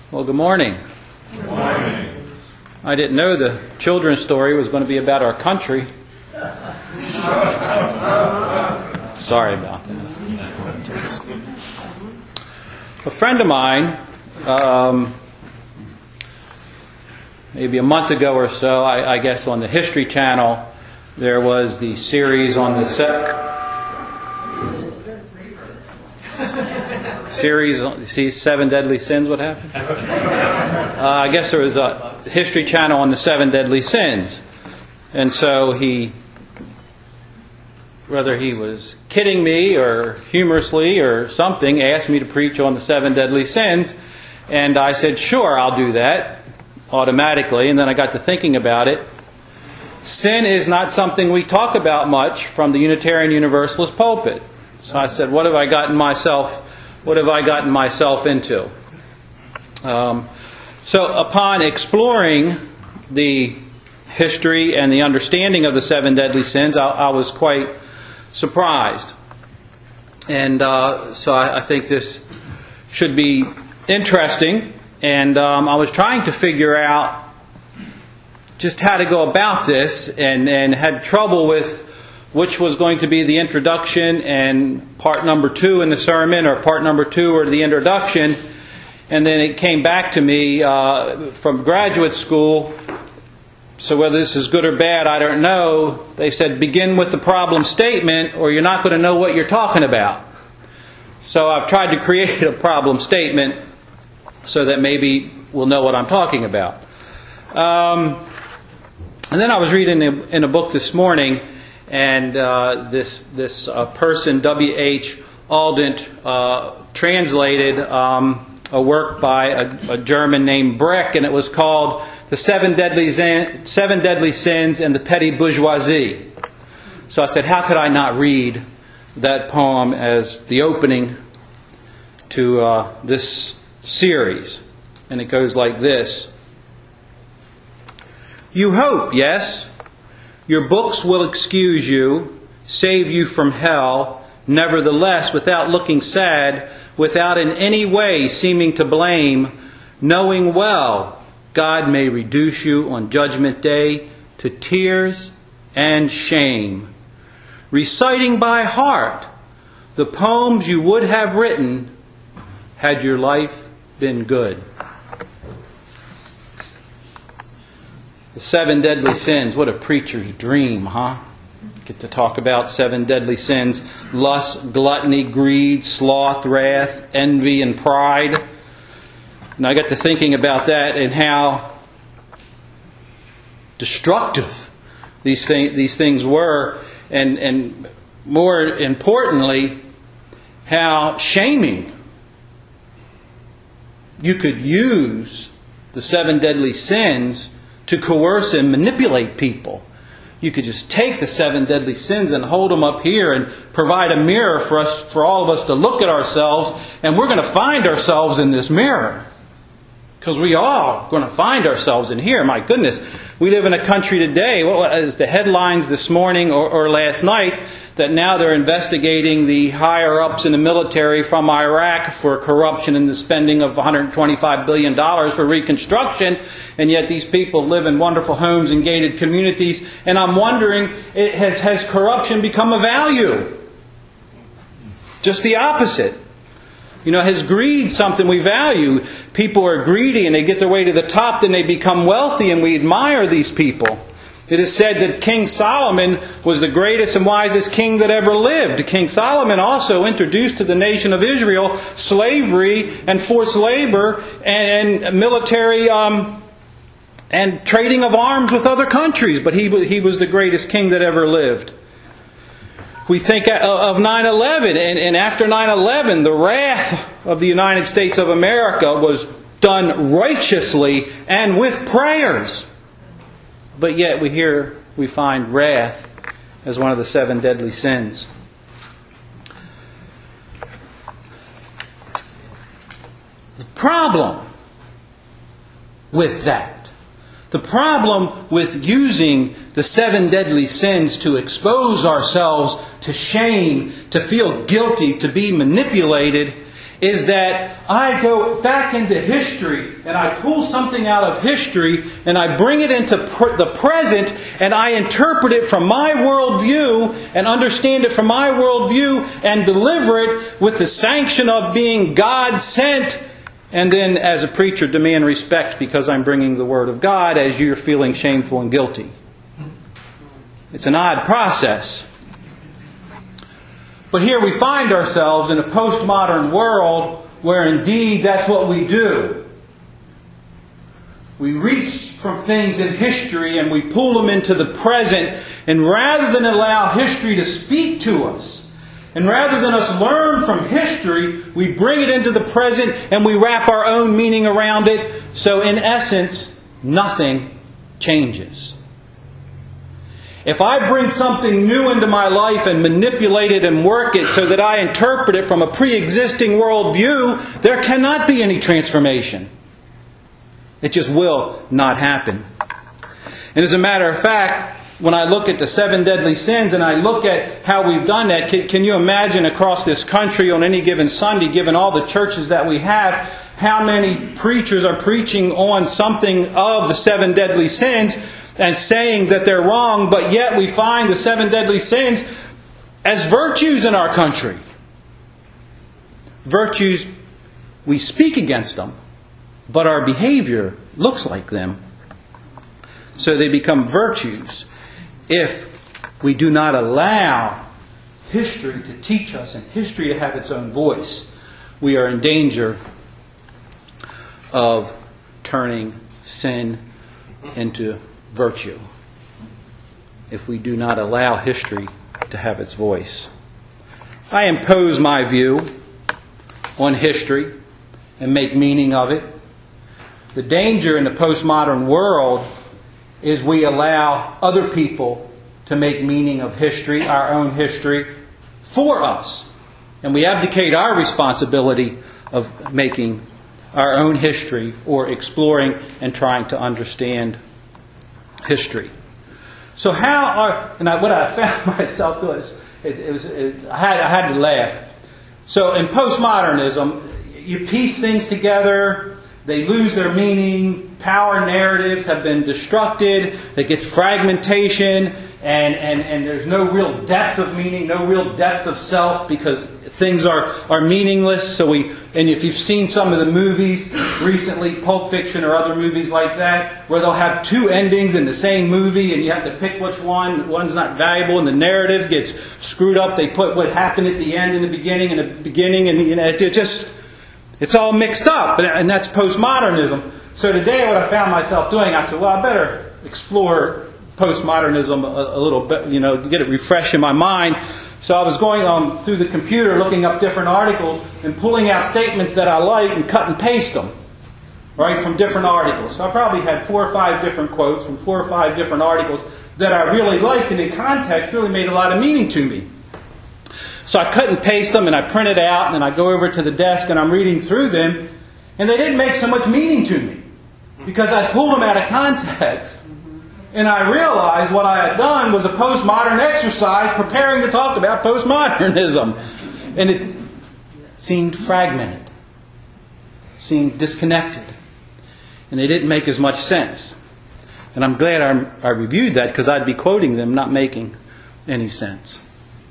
Well, good morning. Good morning. I didn't know the children's story was going to be about our country. Sorry about that. A friend of mine, maybe a month ago or so, I guess on the History Channel, there was the series on the Seven Deadly Sins. What happened? I guess there was a History Channel on the Seven Deadly Sins. And so whether he was kidding me or humorously or something, asked me to preach on the Seven Deadly Sins. And I said, sure, I'll do that automatically. And then I got to thinking about it. Sin is not something we talk about much from the Unitarian Universalist pulpit. So I said, what have I gotten myself into? So upon exploring the history and the understanding of the Seven Deadly Sins, I was quite surprised. And so I think this should be interesting. And I was trying to figure out just how to go about this, and had trouble with which was going to be the introduction and part number 2 in the sermon, or part number 2 or the introduction. And then it came back to me from graduate school. So whether this is good or bad, I don't know. They said begin with the problem statement or you're not going to know what you're talking about. So I've tried to create a problem statement so that maybe we'll know what I'm talking about. And then I was reading in a book this morning, and this person, W.H. Audent, translated a work by a German named Breck, and it was called The Seven Deadly Sins and the Petty Bourgeoisie. So I said, how could I not read that poem as the opening to this series? And it goes like this. You hope, yes, your books will excuse you, save you from hell, nevertheless, without looking sad, without in any way seeming to blame, knowing well God may reduce you on Judgment Day to tears and shame, reciting by heart the poems you would have written had your life been good. The Seven Deadly Sins, what a preacher's dream, huh? Get to talk about 7 deadly sins: lust, gluttony, greed, sloth, wrath, envy, and pride. And I got to thinking about that and how destructive these things were, and more importantly, how shaming you could use the 7 deadly sins to coerce and manipulate people. You could just take the 7 deadly sins and hold them up here and provide a mirror for all of us to look at ourselves, and we're going to find ourselves in this mirror. Because we are going to find ourselves in here. My goodness, we live in a country today, what is the headlines this morning or last night, that now they're investigating the higher-ups in the military from Iraq for corruption in the spending of $125 billion for reconstruction, and yet these people live in wonderful homes and gated communities. And I'm wondering, has corruption become a value? Just the opposite. Has greed something we value? People are greedy and they get their way to the top, then they become wealthy, and we admire these people. It is said that King Solomon was the greatest and wisest king that ever lived. King Solomon also introduced to the nation of Israel slavery and forced labor and military and trading of arms with other countries. But he was the greatest king that ever lived. We think of 9/11, and after 9/11, the wrath of the United States of America was done righteously and with prayers. But yet we find wrath as one of the 7 deadly sins. The problem with that, the problem with using the 7 deadly sins to expose ourselves to shame, to feel guilty, to be manipulated, is that I go back into history and I pull something out of history and I bring it into the present and I interpret it from my worldview and understand it from my worldview and deliver it with the sanction of being God sent, and then as a preacher demand respect because I'm bringing the Word of God as you're feeling shameful and guilty. It's an odd process. But here we find ourselves in a postmodern world where indeed that's what we do. We reach from things in history and we pull them into the present, and rather than allow history to speak to us, and rather than us learn from history, we bring it into the present and we wrap our own meaning around it. So in essence, nothing changes. If I bring something new into my life and manipulate it and work it so that I interpret it from a pre-existing worldview, there cannot be any transformation. It just will not happen. And as a matter of fact, when I look at the 7 deadly sins and I look at how we've done that, can you imagine across this country on any given Sunday, given all the churches that we have, how many preachers are preaching on something of the 7 deadly sins and saying that they're wrong, but yet we find the 7 deadly sins as virtues in our country. Virtues, we speak against them, but our behavior looks like them. So they become virtues if we do not allow history to teach us and history to have its own voice. We are in danger of turning sin into virtue if we do not allow history to have its voice. I impose my view on history and make meaning of it. The danger in the postmodern world is we allow other people to make meaning of history, our own history, for us. And we abdicate our responsibility of making our own history or exploring and trying to understand history. So what I found myself doing I had to laugh. So in postmodernism, you piece things together, they lose their meaning, power narratives have been destructed, they get fragmentation, and there's no real depth of meaning, no real depth of self, because things are meaningless. And if you've seen some of the movies recently, Pulp Fiction or other movies like that, where they'll have 2 endings in the same movie and you have to pick which one. One's not valuable and the narrative gets screwed up. They put what happened at the end in the beginning and it's all mixed up. And that's postmodernism. So today what I found myself doing, I said, well, I better explore postmodernism a little bit, get it refreshed in my mind. So I was going through the computer looking up different articles and pulling out statements that I like and cut and paste them, right, from different articles. So I probably had 4 or 5 different quotes from 4 or 5 different articles that I really liked and in context really made a lot of meaning to me. So I cut and paste them and I print it out and then I go over to the desk and I'm reading through them and they didn't make so much meaning to me because I pulled them out of context. And I realized what I had done was a postmodern exercise preparing to talk about postmodernism. And it seemed fragmented, seemed disconnected. And they didn't make as much sense. And I'm glad I reviewed that because I'd be quoting them not making any sense.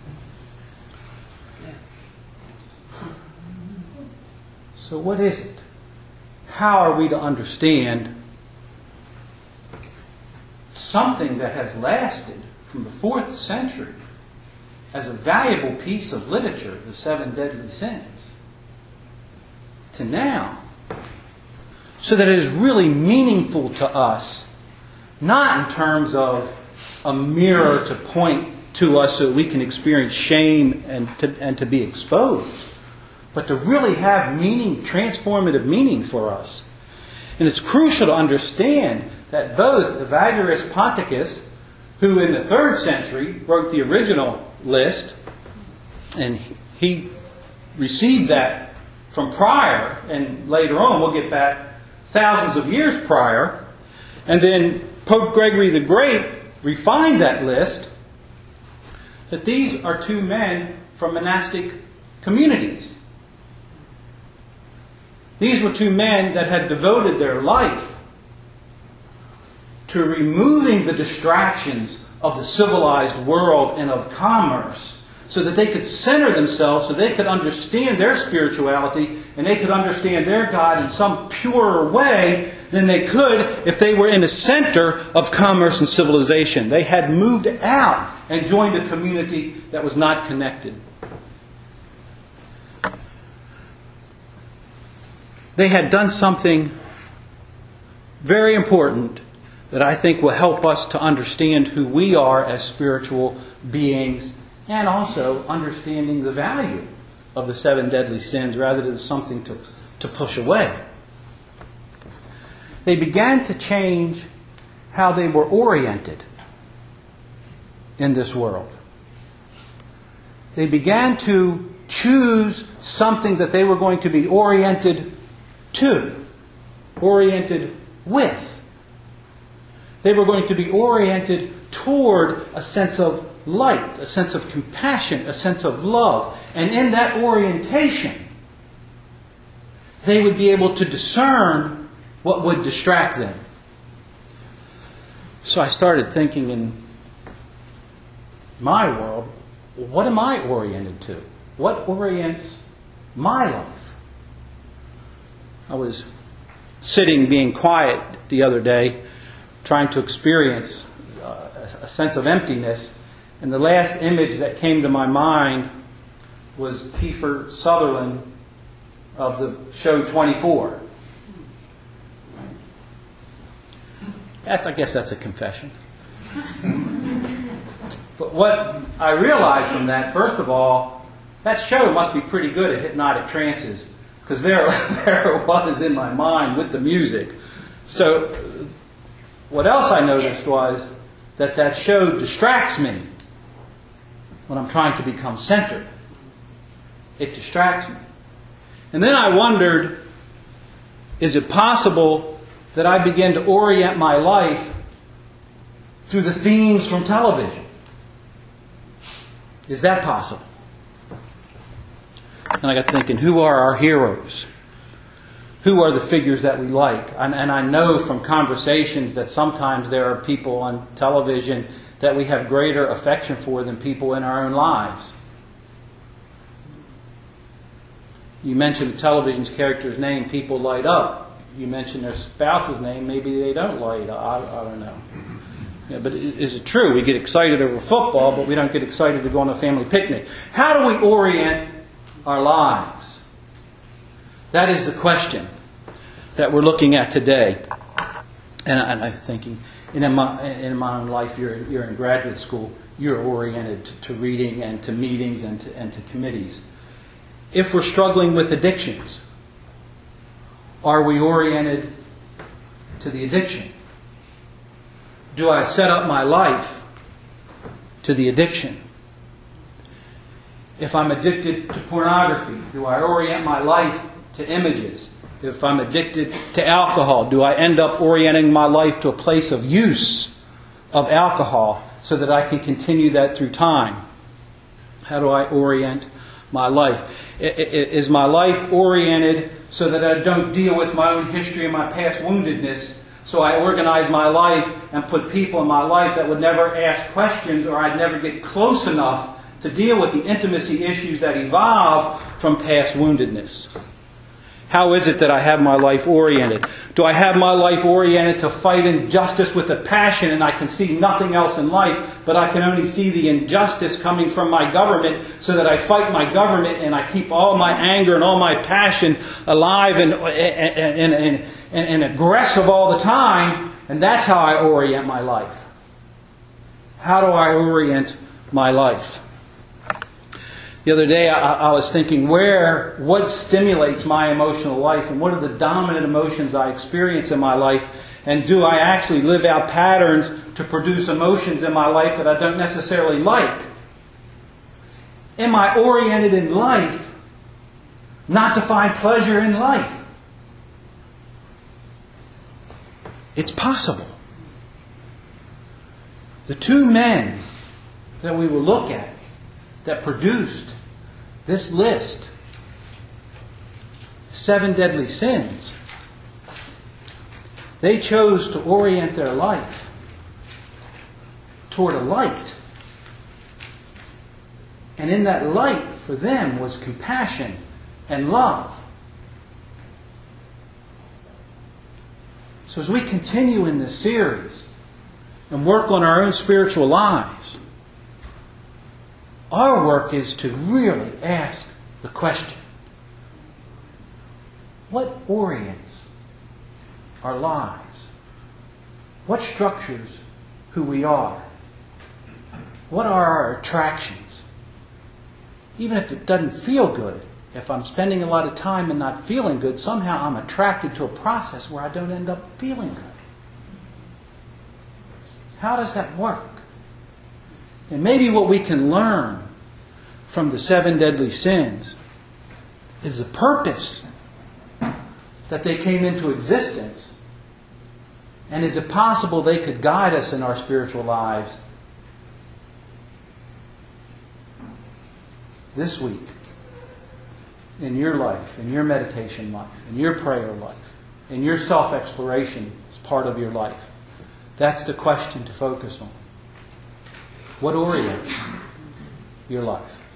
So what is it? How are we to understand something that has lasted from the 4th century as a valuable piece of literature, the 7 deadly sins, to now, so that it is really meaningful to us, not in terms of a mirror to point to us so we can experience shame and to be exposed, but to really have meaning, transformative meaning for us. And it's crucial to understand that both Evagrius Ponticus, who in the 3rd century wrote the original list, and he received that from prior, and later on we'll get back thousands of years prior, and then Pope Gregory the Great refined that list, that these are 2 men from monastic communities. These were two men that had devoted their life to removing the distractions of the civilized world and of commerce, so that they could center themselves, so they could understand their spirituality, and they could understand their God in some purer way than they could if they were in the center of commerce and civilization. They had moved out and joined a community that was not connected. They had done something very important that I think will help us to understand who we are as spiritual beings, and also understanding the value of the 7 deadly sins rather than something to push away. They began to change how they were oriented in this world. They began to choose something that they were going to be oriented to, oriented with. They were going to be oriented toward a sense of light, a sense of compassion, a sense of love. And in that orientation, they would be able to discern what would distract them. So I started thinking in my world, what am I oriented to? What orients my life? I was sitting, being quiet the other day, trying to experience a sense of emptiness. And the last image that came to my mind was Kiefer Sutherland of the show 24. I guess that's a confession. But what I realized from that, first of all, that show must be pretty good at hypnotic trances, because there it was in my mind with the music. So what else I noticed was that show distracts me when I'm trying to become centered. It distracts me. And then I wondered, is it possible that I begin to orient my life through the themes from television? Is that possible? And I got thinking, who are our heroes? Who are the figures that we like? And I know from conversations that sometimes there are people on television that we have greater affection for than people in our own lives. You mention television's character's name, people light up. You mention their spouse's name, maybe they don't light up. I don't know. Yeah, but is it true? We get excited over football, but we don't get excited to go on a family picnic. How do we orient our lives? That is the question that we're looking at today. And I'm thinking, in my own life, you're in graduate school, you're oriented to reading and to meetings and to committees. If we're struggling with addictions, are we oriented to the addiction? Do I set up my life to the addiction? If I'm addicted to pornography, do I orient my life to images? If I'm addicted to alcohol, do I end up orienting my life to a place of use of alcohol so that I can continue that through time? How do I orient my life? Is my life oriented so that I don't deal with my own history and my past woundedness? So I organize my life and put people in my life that would never ask questions, or I'd never get close enough to deal with the intimacy issues that evolve from past woundedness. How is it that I have my life oriented? Do I have my life oriented to fight injustice with a passion, and I can see nothing else in life, but I can only see the injustice coming from my government, so that I fight my government and I keep all my anger and all my passion alive and aggressive all the time, and that's how I orient my life? How do I orient my life? The other day I was thinking, what stimulates my emotional life, and what are the dominant emotions I experience in my life, and do I actually live out patterns to produce emotions in my life that I don't necessarily like? Am I oriented in life not to find pleasure in life? It's possible. The two men that we will look at that produced this list 7 deadly sins, they chose to orient their life toward a light. And in that light, for them, was compassion and love. So as we continue in this series and work on our own spiritual lives, our work is to really ask the question, what orients our lives? What structures who we are? What are our attractions? Even if it doesn't feel good, if I'm spending a lot of time and not feeling good, somehow I'm attracted to a process where I don't end up feeling good. How does that work? And maybe what we can learn from the 7 deadly sins is the purpose that they came into existence. And is it possible they could guide us in our spiritual lives this week, in your life, in your meditation life, in your prayer life, in your self-exploration as part of your life? That's the question to focus on. What orients your life?